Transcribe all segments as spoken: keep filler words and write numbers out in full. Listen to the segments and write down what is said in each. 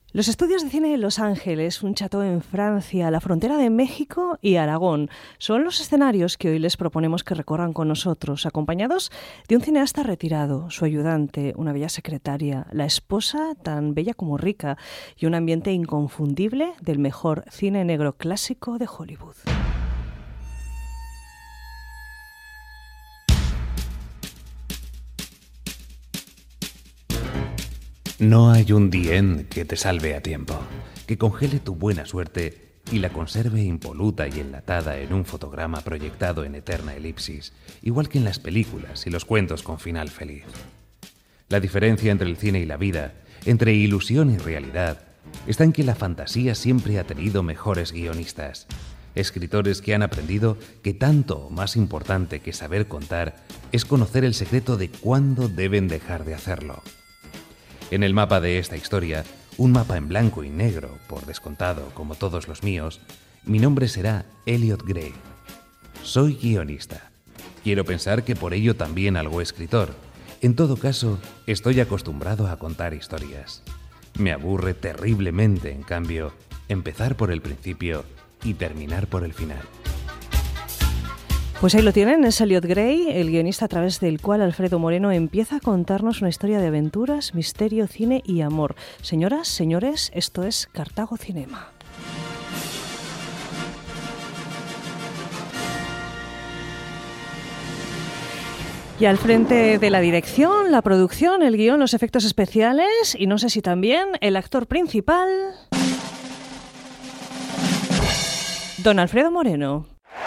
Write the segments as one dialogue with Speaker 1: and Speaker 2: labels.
Speaker 1: Los estudios de cine de Los Ángeles, un chateau en Francia, la frontera de México y Aragón, son los escenarios que hoy les proponemos que recorran con nosotros, acompañados de un cineasta retirado, su ayudante, una bella secretaria, la esposa tan bella como rica y un ambiente inconfundible del mejor cine negro clásico de Hollywood.
Speaker 2: No hay un dien que te salve a tiempo, que congele tu buena suerte y la conserve impoluta y enlatada en un fotograma proyectado en eterna elipsis, igual que en las películas y los cuentos con final feliz. La diferencia entre el cine y la vida, entre ilusión y realidad, está en que la fantasía siempre ha tenido mejores guionistas, escritores que han aprendido que tanto o más importante que saber contar es conocer el secreto de cuándo deben dejar de hacerlo. En el mapa de esta historia, un mapa en blanco y negro, por descontado como todos los míos, mi nombre será Elliot Gray. Soy guionista. Quiero pensar que por ello también algo escritor. En todo caso, estoy acostumbrado a contar historias. Me aburre terriblemente, en cambio, empezar por el principio y terminar por el final.
Speaker 1: Pues ahí lo tienen, es Elliot Gray, el guionista a través del cual Alfredo Moreno empieza a contarnos una historia de aventuras, misterio, cine y amor. Señoras, señores, esto es Cartago Cinema. Y al frente de la dirección, la producción, el guión, los efectos especiales y no sé si también el actor principal, don Alfredo Moreno.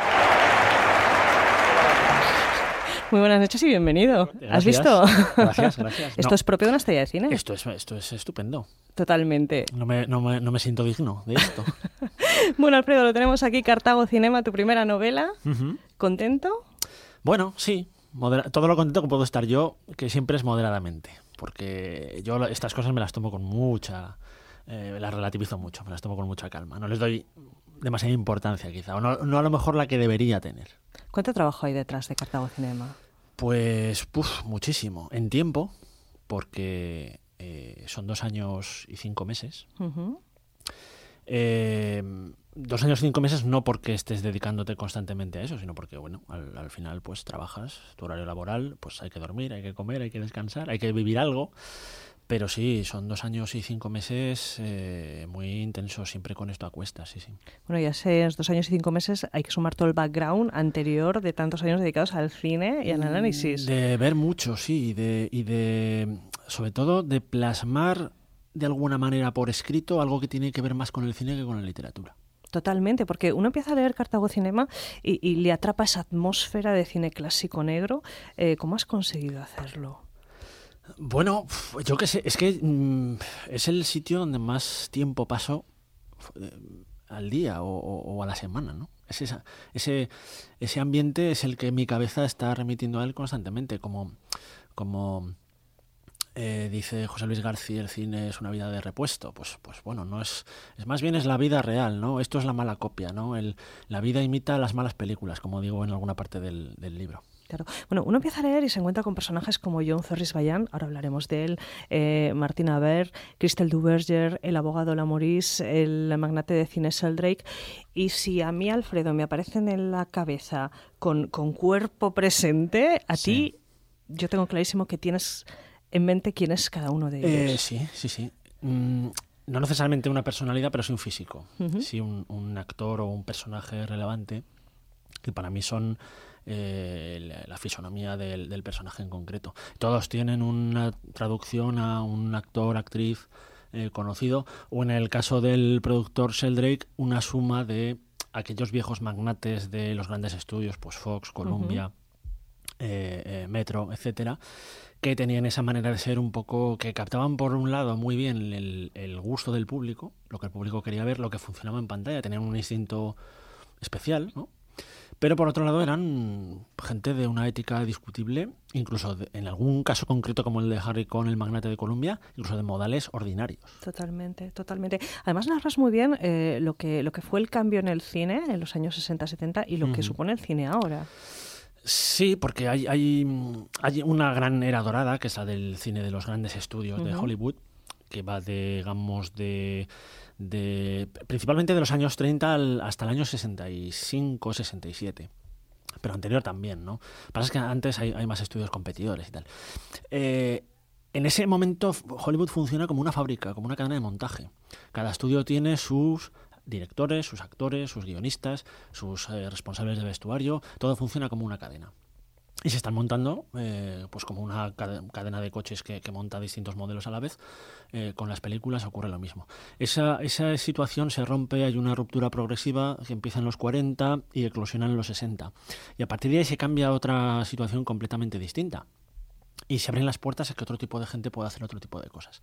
Speaker 1: Muy buenas noches y bienvenido.
Speaker 3: Gracias.
Speaker 1: ¿Has visto?
Speaker 3: Gracias, gracias.
Speaker 1: Esto
Speaker 3: No.
Speaker 1: es propio de una estrella de cine.
Speaker 3: Esto es, esto es estupendo.
Speaker 1: Totalmente.
Speaker 3: No me, no, me, no me siento digno de esto.
Speaker 1: Bueno, Alfredo, lo tenemos aquí, Cartago Cinema, tu primera novela.
Speaker 3: Uh-huh.
Speaker 1: ¿Contento?
Speaker 3: Bueno, sí. Modera- todo lo contento que puedo estar yo, que siempre es moderadamente. Porque yo estas cosas me las tomo con mucha... Eh, las relativizo mucho, me las tomo con mucha calma. No les doy demasiada importancia, quizá. O no, no a lo mejor la que debería tener.
Speaker 1: ¿Cuánto trabajo hay detrás de Cartago Cinema?
Speaker 3: Pues, puf, muchísimo. En tiempo, porque eh, son dos años y cinco meses.
Speaker 1: Uh-huh.
Speaker 3: Eh, dos años y cinco meses no porque estés dedicándote constantemente a eso, sino porque, bueno, al, al final pues trabajas, tu horario laboral, pues hay que dormir, hay que comer, hay que descansar, hay que vivir algo. Pero sí, son dos años y cinco meses eh, muy intensos, siempre con esto a cuestas, sí, sí.
Speaker 1: Bueno, ya sé, dos años y cinco meses hay que sumar todo el background anterior de tantos años dedicados al cine y al análisis.
Speaker 3: De ver mucho, sí, y de, y de sobre todo de plasmar de alguna manera por escrito algo que tiene que ver más con el cine que con la literatura. Totalmente,
Speaker 1: porque uno empieza a leer Cartago Cinema y, y le atrapa esa atmósfera de cine clásico negro. Eh, ¿Cómo has conseguido hacerlo?
Speaker 3: Bueno, yo qué sé, es que mmm, es el sitio donde más tiempo paso eh, al día o, o, o a la semana, ¿no? Es esa, ese, ese ambiente es el que mi cabeza está remitiendo a él constantemente, como, como eh, dice José Luis García, el cine es una vida de repuesto. Pues, pues bueno, no es, es más bien es la vida real, ¿no? Esto es la mala copia, ¿no? El, la vida imita las malas películas, como digo en alguna parte del, del libro.
Speaker 1: Claro. Bueno, uno empieza a leer y se encuentra con personajes como John Ferris Bayan, ahora hablaremos de él, eh, Martin Aver, Christel Duverger, el abogado Lamoris, el magnate de cine Sheldrake. Y si a mí, Alfredo, me aparecen en la cabeza con, con cuerpo presente, a sí. ti yo tengo clarísimo que tienes en mente quién es cada uno de ellos.
Speaker 3: Eh, sí, sí, sí. Mm, no necesariamente una personalidad, pero sí un físico. Uh-huh. Sí, un, un actor o un personaje relevante que para mí son... Eh, la, la fisonomía del, del personaje en concreto. Todos tienen una traducción a un actor, actriz eh, conocido, o en el caso del productor Sheldrake, una suma de aquellos viejos magnates de los grandes estudios, pues Fox, Columbia, uh-huh. eh, eh, Metro, etcétera, que tenían esa manera de ser un poco, que captaban por un lado muy bien el, el gusto del público, lo que el público quería ver, lo que funcionaba en pantalla, tenían un instinto especial, ¿no? Pero por otro lado eran gente de una ética discutible, incluso de, en algún caso concreto como el de Harry Cohn, el magnate de Columbia, incluso de modales ordinarios.
Speaker 1: Totalmente, totalmente. Además narras muy bien eh, lo que lo que fue el cambio en el cine en los años sesenta setenta y lo uh-huh. que supone el cine ahora.
Speaker 3: Sí, porque hay, hay, hay una gran era dorada, que es la del cine de los grandes estudios uh-huh. de Hollywood, que va, de, digamos, de, de principalmente de los años treinta al, hasta el año sesenta y cinco, sesenta y siete. Pero anterior también, ¿no? Lo que pasa es que antes hay, hay más estudios competidores y tal. Eh, en ese momento Hollywood funciona como una fábrica, como una cadena de montaje. Cada estudio tiene sus directores, sus actores, sus guionistas, sus eh, responsables de vestuario. Todo funciona como una cadena. Y se están montando eh, pues como una cadena de coches que, que monta distintos modelos a la vez. Eh, con las películas ocurre lo mismo. Esa, esa situación se rompe, hay una ruptura progresiva que empieza en los cuarenta y eclosiona en los sesenta. Y a partir de ahí se cambia a otra situación completamente distinta. Y se abren las puertas a que otro tipo de gente pueda hacer otro tipo de cosas.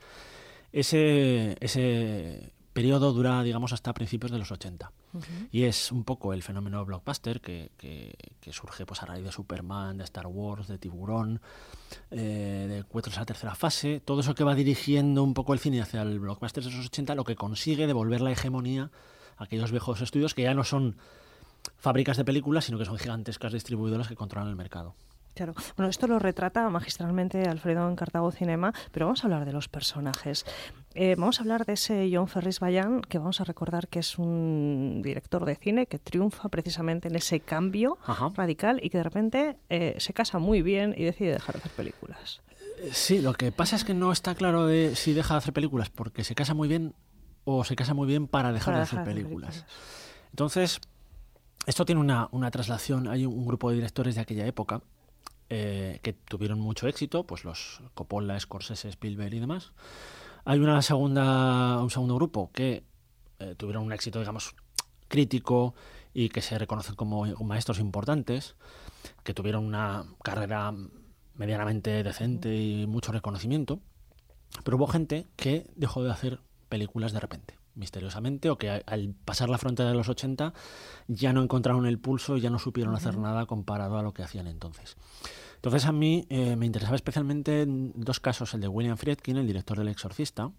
Speaker 3: Ese, ese periodo dura, digamos, hasta principios de los ochenta. Uh-huh. Y es un poco el fenómeno blockbuster que, que, que surge pues, a raíz de Superman, de Star Wars, de Tiburón, eh, de Encuentros a la tercera fase. Todo eso que va dirigiendo un poco el cine hacia el blockbuster de los ochenta, lo que consigue devolver la hegemonía a aquellos viejos estudios que ya no son fábricas de películas, sino que son gigantescas distribuidoras que controlan el mercado.
Speaker 1: Claro. Bueno, esto lo retrata magistralmente Alfredo en Cartago Cinema, pero vamos a hablar de los personajes. Eh, vamos a hablar de ese John Ferris-Bayan, que vamos a recordar que es un director de cine que triunfa precisamente en ese cambio Ajá. radical y que de repente eh, se casa muy bien y decide dejar de hacer películas.
Speaker 3: Sí, lo que pasa es que no está claro de si deja de hacer películas porque se casa muy bien o se casa muy bien para dejar para de hacer dejar películas. películas. Entonces, esto tiene una, una traslación. Hay un grupo de directores de aquella época Eh, que tuvieron mucho éxito, pues los Coppola, Scorsese, Spielberg y demás. Hay una segunda, un segundo grupo que eh, tuvieron un éxito, digamos, crítico y que se reconocen como maestros importantes, que tuvieron una carrera medianamente decente y mucho reconocimiento, pero hubo gente que dejó de hacer películas de repente, misteriosamente, o que al pasar la frontera de los ochenta ya no encontraron el pulso y ya no supieron hacer nada comparado a lo que hacían entonces. Entonces a mí eh, me interesaba especialmente en dos casos, el de William Friedkin, el director del Exorcista,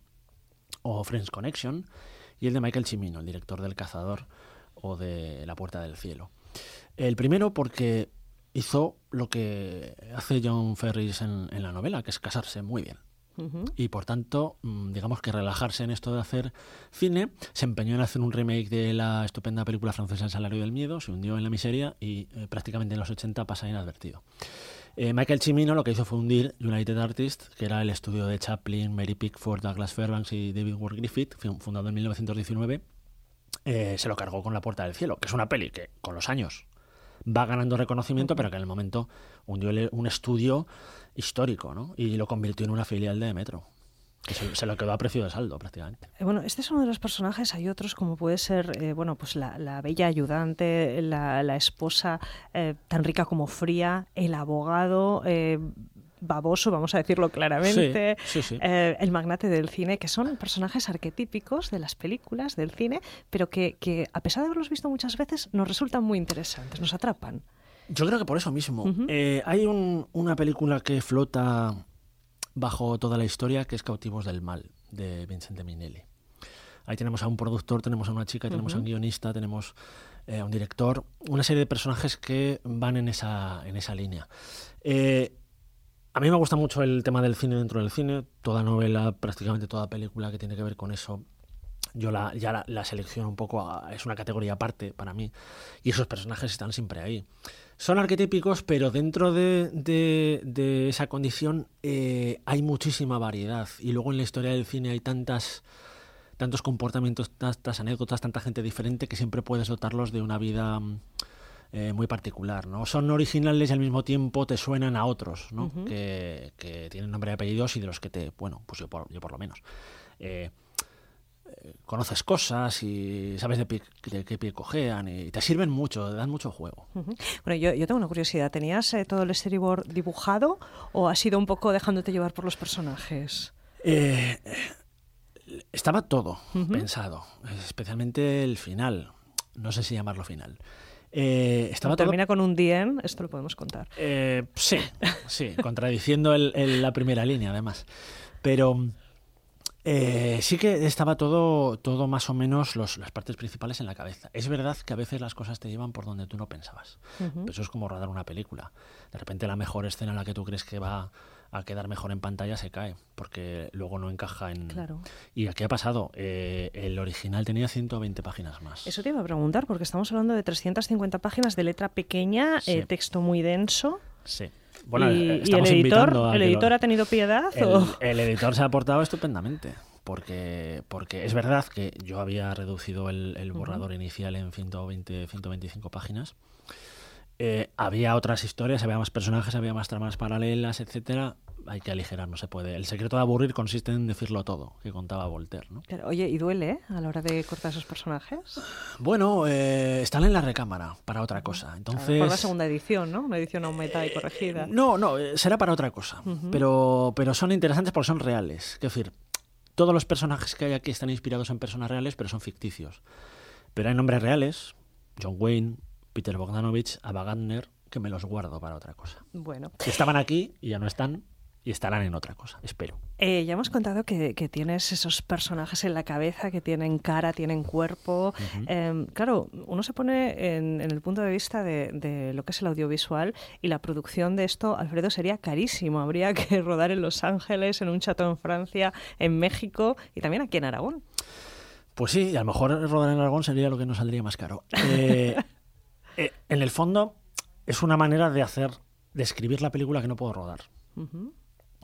Speaker 3: o Friends Connection, y el de Michael Cimino, el director del Cazador o de La Puerta del Cielo. El primero porque hizo lo que hace John Ferris en, en la novela, que es casarse muy bien. Uh-huh. Y por tanto, digamos que relajarse en esto de hacer cine. Se empeñó en hacer un remake de la estupenda película francesa El Salario del Miedo, se hundió en la miseria y eh, prácticamente en los ochenta pasa inadvertido. Eh, Michael Cimino lo que hizo fue hundir United Artists, que era el estudio de Chaplin, Mary Pickford, Douglas Fairbanks y David Ward Griffith, fundado en mil novecientos diecinueve. Eh, se lo cargó con La Puerta del Cielo, que es una peli que con los años va ganando reconocimiento, pero que en el momento hundió un estudio histórico, ¿no? Y lo convirtió en una filial de Metro, que se, se lo quedó a precio de saldo prácticamente.
Speaker 1: Eh, bueno, este es uno de los personajes. Hay otros como puede ser eh, bueno, pues la, la bella ayudante, la, la esposa eh, tan rica como fría, el abogado eh, baboso, vamos a decirlo claramente,
Speaker 3: sí, sí, sí.
Speaker 1: Eh, el magnate del cine, que son personajes arquetípicos de las películas, del cine, pero que, que a pesar de haberlos visto muchas veces, nos resultan muy interesantes, nos atrapan.
Speaker 3: Yo creo que por eso mismo. Uh-huh. Eh, hay un, una película que flota bajo toda la historia, que es Cautivos del Mal, de Vincente Minnelli. Ahí tenemos a un productor, tenemos a una chica, tenemos uh-huh. a un guionista, tenemos eh, a un director, una serie de personajes que van en esa, en esa línea. Eh, A mí me gusta mucho el tema del cine dentro del cine. Toda novela, prácticamente toda película que tiene que ver con eso, yo la, ya la, la selecciono un poco, a, es una categoría aparte para mí. Y esos personajes están siempre ahí. Son arquetípicos, pero dentro de, de, de esa condición eh, hay muchísima variedad. Y luego en la historia del cine hay tantas, tantos comportamientos, tantas anécdotas, tanta gente diferente que siempre puedes dotarlos de una vida Eh, muy particular, ¿no? Son originales y al mismo tiempo te suenan a otros, ¿no? Uh-huh. que, que tienen nombre y apellidos y de los que te, bueno, pues yo por, yo por lo menos eh, eh, conoces cosas y sabes de, pie, de qué pie cojean y te sirven mucho, dan mucho juego.
Speaker 1: Uh-huh. Bueno, yo, yo tengo una curiosidad, ¿tenías eh, todo el storyboard dibujado o has ido un poco dejándote llevar por los personajes?
Speaker 3: Eh, estaba todo uh-huh. pensado, especialmente el final, no sé si llamarlo final. Eh, estaba
Speaker 1: todo... Termina con un the end, esto lo podemos contar.
Speaker 3: Eh, sí, sí, contradiciendo el, el, la primera línea además. Pero eh, sí que estaba todo, todo más o menos los, las partes principales en la cabeza. Es verdad que a veces las cosas te llevan por donde tú no pensabas. Uh-huh. Eso es como rodar una película. De repente la mejor escena en la que tú crees que va a quedar mejor en pantalla se cae, porque luego no encaja en...
Speaker 1: Claro.
Speaker 3: ¿Y aquí ha pasado? Eh, el original tenía ciento veinte páginas más.
Speaker 1: Eso te iba a preguntar, porque estamos hablando de trescientas cincuenta páginas de letra pequeña, sí. eh, texto muy denso.
Speaker 3: Sí. Bueno,
Speaker 1: y,
Speaker 3: estamos
Speaker 1: ¿y el editor,
Speaker 3: a
Speaker 1: el editor
Speaker 3: lo...
Speaker 1: ha tenido piedad?
Speaker 3: El,
Speaker 1: ¿o?
Speaker 3: el editor se ha portado estupendamente, porque, porque es verdad que yo había reducido el, el borrador uh-huh. inicial en ciento veinte, ciento veinticinco páginas. Eh, había otras historias, había más personajes, había más tramas paralelas, etcétera. Hay que aligerar, no se puede. El secreto de aburrir consiste en decirlo todo, que contaba Voltaire, ¿no?
Speaker 1: Claro, oye, ¿y duele eh, a la hora de cortar esos personajes?
Speaker 3: Bueno, eh, están en la recámara para otra cosa. Entonces,
Speaker 1: claro, por la segunda edición, ¿no? Una edición aumentada y corregida.
Speaker 3: Eh, no, no, será para otra cosa. Uh-huh. Pero, pero son interesantes porque son reales. Es decir, todos los personajes que hay aquí están inspirados en personas reales, pero son ficticios. Pero hay nombres reales, John Wayne, Peter Bogdanovich, Ava Gardner, que me los guardo para otra cosa.
Speaker 1: Bueno.
Speaker 3: Que estaban aquí y ya no están y estarán en otra cosa, espero.
Speaker 1: Eh, ya hemos contado que, que tienes esos personajes en la cabeza que tienen cara, tienen cuerpo. Uh-huh. Eh, claro, uno se pone en, en el punto de vista de, de lo que es el audiovisual y la producción de esto, Alfredo, sería carísimo. Habría que rodar en Los Ángeles, en un chateau en Francia, en México y también aquí en Aragón.
Speaker 3: Pues sí, a lo mejor rodar en Aragón sería lo que nos saldría más caro. Eh... Eh, en el fondo es una manera de hacer, de escribir la película que no puedo rodar. Uh-huh.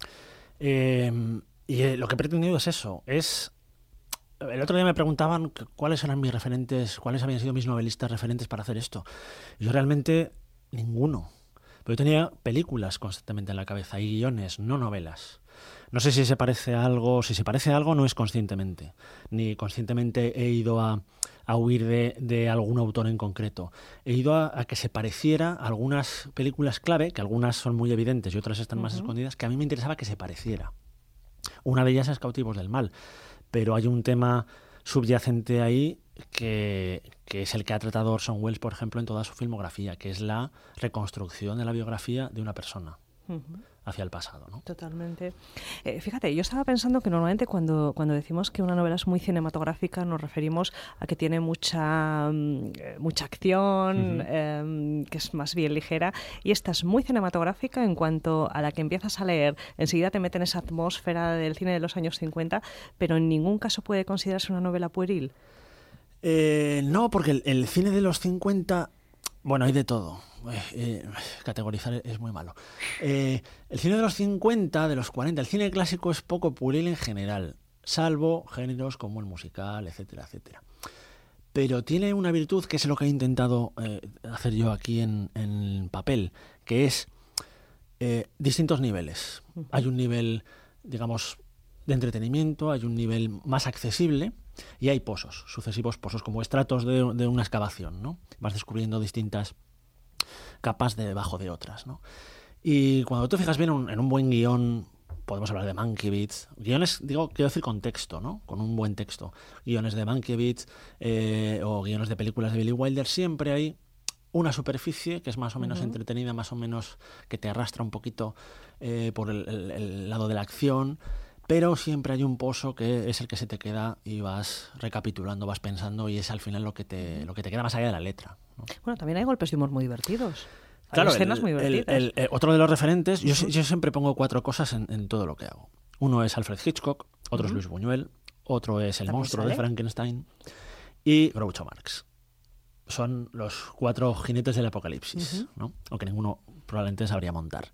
Speaker 3: Eh, y eh, lo que he pretendido es eso, es... El otro día me preguntaban cuáles eran mis referentes, cuáles habían sido mis novelistas referentes para hacer esto. Yo realmente ninguno. Pero yo tenía películas constantemente en la cabeza y guiones, no novelas. No sé si se parece a algo, si se parece a algo no es conscientemente, ni conscientemente he ido a, a huir de, de algún autor en concreto. He ido a, a que se pareciera a algunas películas clave, que algunas son muy evidentes y otras están uh-huh. más escondidas, que a mí me interesaba que se pareciera. Una de ellas es Cautivos del Mal, pero hay un tema subyacente ahí que, que es el que ha tratado Orson Welles, por ejemplo, en toda su filmografía, que es la reconstrucción de la biografía de una persona. Uh-huh. Hacia el pasado, ¿no?
Speaker 1: Totalmente. Eh, fíjate, yo estaba pensando que normalmente cuando, cuando decimos que una novela es muy cinematográfica nos referimos a que tiene mucha, mucha acción, uh-huh. eh, que es más bien ligera, y esta es muy cinematográfica en cuanto a la que empiezas a leer, enseguida te mete en esa atmósfera del cine de los años cincuenta, pero en ningún caso puede considerarse una novela pueril.
Speaker 3: Eh, no, porque el, el cine de los cincuenta... Bueno, hay de todo. Eh, eh, categorizar es muy malo. Eh, el cine de los cincuenta, de los cuarenta, el cine clásico es poco pueril en general, salvo géneros como el musical, etcétera, etcétera. Pero tiene una virtud que es lo que he intentado eh, hacer yo aquí en, en papel, que es eh, distintos niveles. Uh-huh. Hay un nivel, digamos, de entretenimiento, hay un nivel más accesible y hay pozos, sucesivos pozos, como estratos de, de una excavación, ¿no? Vas descubriendo distintas capas de debajo de otras, ¿no? Y cuando te fijas bien un, en un buen guión, podemos hablar de Mankiewicz, guiones, digo, quiero decir con texto, ¿no? Con un buen texto. Guiones de Mankiewicz eh, o guiones de películas de Billy Wilder, siempre hay una superficie que es más o menos uh-huh. entretenida, más o menos que te arrastra un poquito eh, por el, el, el lado de la acción, pero siempre hay un pozo que es el que se te queda y vas recapitulando, vas pensando y es al final lo que te, lo que te queda más allá de la letra, ¿no? Bueno,
Speaker 1: también hay golpes de humor muy divertidos. Hay
Speaker 3: claro,
Speaker 1: escenas
Speaker 3: el,
Speaker 1: muy divertidas.
Speaker 3: El, el, el, otro de los referentes, yo, yo siempre pongo cuatro cosas en, en todo lo que hago. Uno es Alfred Hitchcock, otro uh-huh. es Luis Buñuel, otro es El monstruo sale? de Frankenstein y Groucho Marx. Son los cuatro jinetes del apocalipsis, uh-huh. ¿no? Aunque ninguno probablemente sabría montar.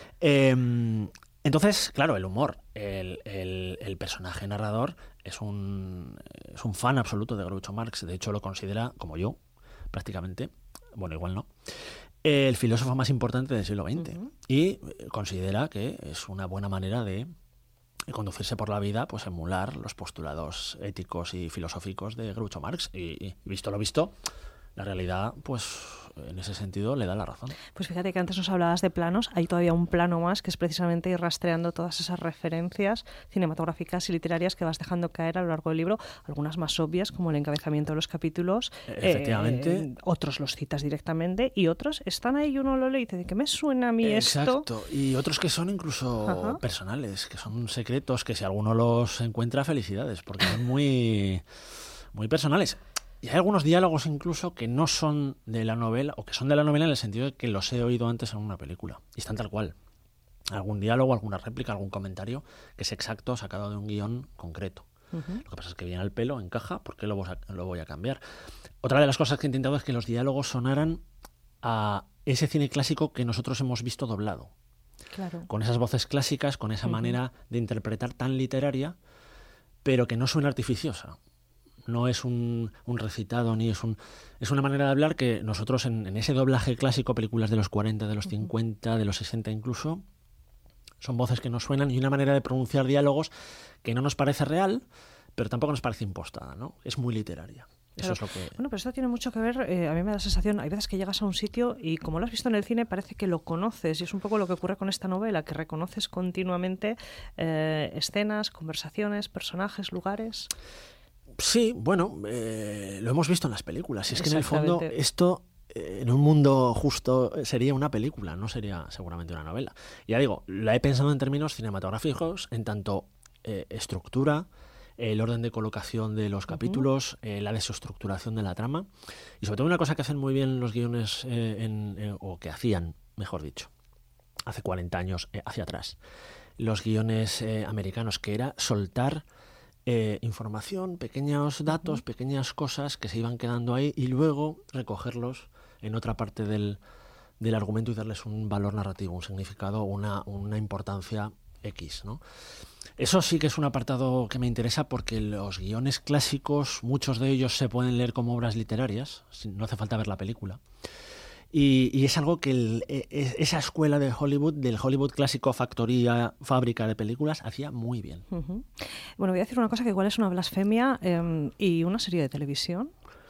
Speaker 3: eh, Entonces, claro, el humor, el, el, el personaje narrador es un, es un fan absoluto de Groucho Marx. De hecho, lo considera, como yo, prácticamente, bueno, igual no, el filósofo más importante del siglo veinte. Uh-huh. Y considera que es una buena manera de conducirse por la vida, pues emular los postulados éticos y filosóficos de Groucho Marx. Y, y visto lo visto, la realidad, pues en ese sentido le da la razón.
Speaker 1: Pues fíjate que antes nos hablabas de planos, hay todavía un plano más que es precisamente ir rastreando todas esas referencias cinematográficas y literarias que vas dejando caer a lo largo del libro, algunas más obvias como el encabezamiento de los capítulos,
Speaker 3: efectivamente,
Speaker 1: eh, otros los citas directamente y otros están ahí y uno lo lee y te dice, ¿qué me suena a mí
Speaker 3: Exacto.
Speaker 1: esto?
Speaker 3: Exacto, y otros que son incluso Ajá. personales, que son secretos, que si alguno los encuentra, felicidades, porque son muy, muy personales. Y hay algunos diálogos incluso que no son de la novela, o que son de la novela en el sentido de que los he oído antes en una película. Y están tal cual. algún diálogo, alguna réplica, algún comentario que es exacto, sacado de un guión concreto.
Speaker 1: Uh-huh.
Speaker 3: Lo que pasa es que viene al pelo, encaja, ¿por qué lo voy a, lo voy a cambiar? Otra de las cosas que he intentado es que los diálogos sonaran a ese cine clásico que nosotros hemos visto doblado.
Speaker 1: Claro. Con
Speaker 3: esas voces clásicas, con esa uh-huh. manera de interpretar tan literaria, pero que no suena artificiosa. No es un, un recitado, ni es un... Es una manera de hablar que nosotros en, en ese doblaje clásico, películas de los cuarenta, de los cincuenta, de los sesenta incluso, son voces que nos suenan y una manera de pronunciar diálogos que no nos parece real, pero tampoco nos parece impostada, ¿no? Es muy literaria. Eso
Speaker 1: Claro.
Speaker 3: es lo que...
Speaker 1: Bueno, pero esto tiene mucho que ver, eh, a mí me da la sensación, hay veces que llegas a un sitio y como lo has visto en el cine parece que lo conoces, y es un poco lo que ocurre con esta novela, que reconoces continuamente eh, escenas, conversaciones, personajes, lugares.
Speaker 3: Sí, bueno, eh, lo hemos visto en las películas. Y es que en el fondo esto, eh, en un mundo justo, sería una película, no sería seguramente una novela. Ya digo, la he pensado en términos cinematográficos, en tanto eh, estructura, el orden de colocación de los capítulos, uh-huh. eh, la desestructuración de la trama, y sobre todo una cosa que hacen muy bien los guiones, eh, en, eh, o que hacían, mejor dicho, hace cuarenta años eh, hacia atrás, los guiones eh, americanos, que era soltar eh, información, pequeños datos, uh-huh. pequeñas cosas que se iban quedando ahí y luego recogerlos en otra parte del, del argumento y darles un valor narrativo, un significado, una, una importancia X, ¿no? Eso sí que es un apartado que me interesa porque los guiones clásicos, muchos de ellos se pueden leer como obras literarias, no hace falta ver la película. Y, y es algo que el, esa escuela de Hollywood, del Hollywood clásico, factoría, fábrica de películas, hacía muy bien.
Speaker 1: Uh-huh. Bueno, voy a decir una cosa que igual es una blasfemia eh, y una serie de televisión.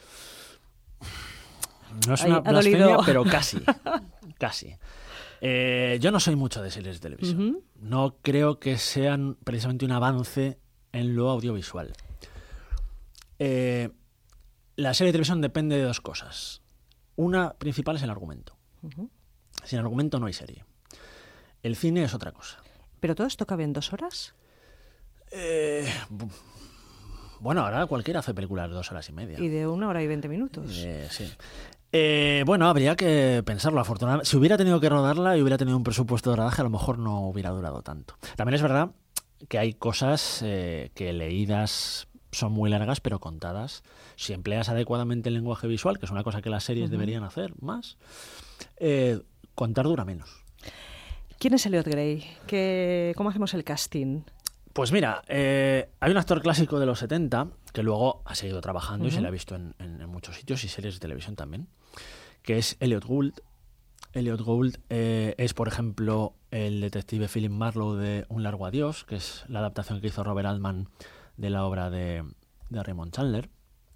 Speaker 3: No es una Ay, blasfemia, pero casi, casi. Eh, yo no soy mucho de series de televisión. Uh-huh. No creo que sean precisamente un avance en lo audiovisual. Eh, la serie de televisión depende de dos cosas. Una principal es el argumento. Uh-huh. Sin argumento no hay serie. El cine es otra cosa.
Speaker 1: ¿Pero todo esto cabe en dos horas?
Speaker 3: Eh, bueno, ahora cualquiera hace películas de dos horas y media.
Speaker 1: Y de una hora y veinte minutos.
Speaker 3: Eh, sí. Eh, bueno, habría que pensarlo. Afortunadamente, si hubiera tenido que rodarla y hubiera tenido un presupuesto de rodaje, a lo mejor no hubiera durado tanto. También es verdad que hay cosas eh, que leídas son muy largas, pero contadas. Si empleas adecuadamente el lenguaje visual, que es una cosa que las series uh-huh. deberían hacer más, eh, contar dura menos.
Speaker 1: ¿Quién es Elliot Grey? ¿Qué, ¿Cómo hacemos el casting?
Speaker 3: Pues mira, eh, hay un actor clásico de los setenta que luego ha seguido trabajando uh-huh. y se le ha visto en, en, en muchos sitios y series de televisión también, que es Elliot Gould. Elliot Gould eh, es, por ejemplo, el detective Philip Marlowe de Un largo adiós, que es la adaptación que hizo Robert Altman de la obra de, de Raymond Chandler.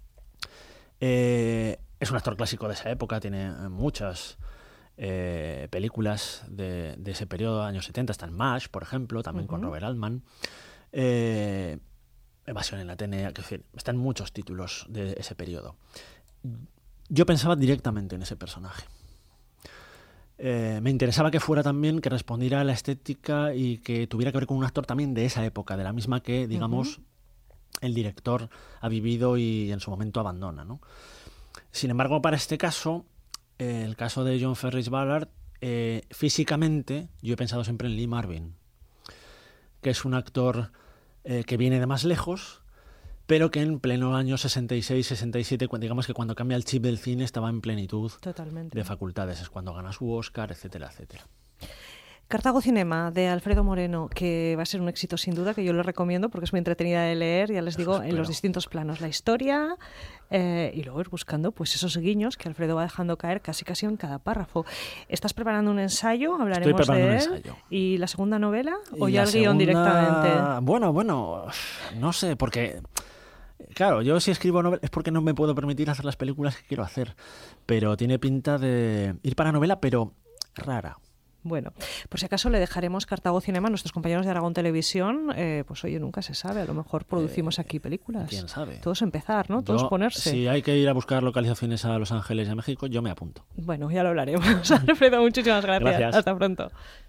Speaker 3: Eh, es un actor clásico de esa época, tiene muchas eh, películas de, de ese periodo, años setenta. Está en MASH, por ejemplo, también uh-huh. con Robert Altman. Eh, Evasión en la T N A, que decir, están muchos títulos de ese periodo. Yo pensaba directamente en ese personaje. Eh, me interesaba que fuera también, que respondiera a la estética y que tuviera que ver con un actor también de esa época, de la misma que, digamos, uh-huh. el director ha vivido y en su momento abandona, ¿no? Sin embargo, para este caso, eh, el caso de John Ferris Ballard, eh, físicamente yo he pensado siempre en Lee Marvin, que es un actor eh, que viene de más lejos, pero que en pleno año sesenta y seis, sesenta y siete, digamos que cuando cambia el chip del cine estaba en plenitud
Speaker 1: Totalmente.
Speaker 3: de facultades, es cuando gana su Oscar, etcétera, etcétera.
Speaker 1: Cartago Cinema, de Alfredo Moreno, que va a ser un éxito sin duda, que yo lo recomiendo porque es muy entretenida de leer, ya les digo, en los distintos planos, la historia eh, y luego ir buscando pues esos guiños que Alfredo va dejando caer casi casi en cada párrafo. ¿Estás preparando un ensayo? Hablaremos
Speaker 3: Estoy
Speaker 1: de él.
Speaker 3: Un ensayo.
Speaker 1: ¿Y la segunda novela? ¿O
Speaker 3: y
Speaker 1: ya el
Speaker 3: segunda...
Speaker 1: guión directamente?
Speaker 3: Bueno, bueno, no sé, porque... Claro, yo si escribo novela es porque no me puedo permitir hacer las películas que quiero hacer, pero tiene pinta de ir para novela, pero rara.
Speaker 1: Bueno, por si acaso le dejaremos Cartago Cinema a nuestros compañeros de Aragón Televisión, eh, pues oye, nunca se sabe, a lo mejor producimos aquí películas.
Speaker 3: ¿Quién sabe?
Speaker 1: Todos empezar, ¿no? Todos
Speaker 3: yo,
Speaker 1: ponerse.
Speaker 3: Si hay que ir a buscar localizaciones a Los Ángeles y a México, yo me apunto.
Speaker 1: Bueno, ya lo hablaremos. Alfredo, muchísimas gracias.
Speaker 3: Gracias.
Speaker 1: Hasta pronto.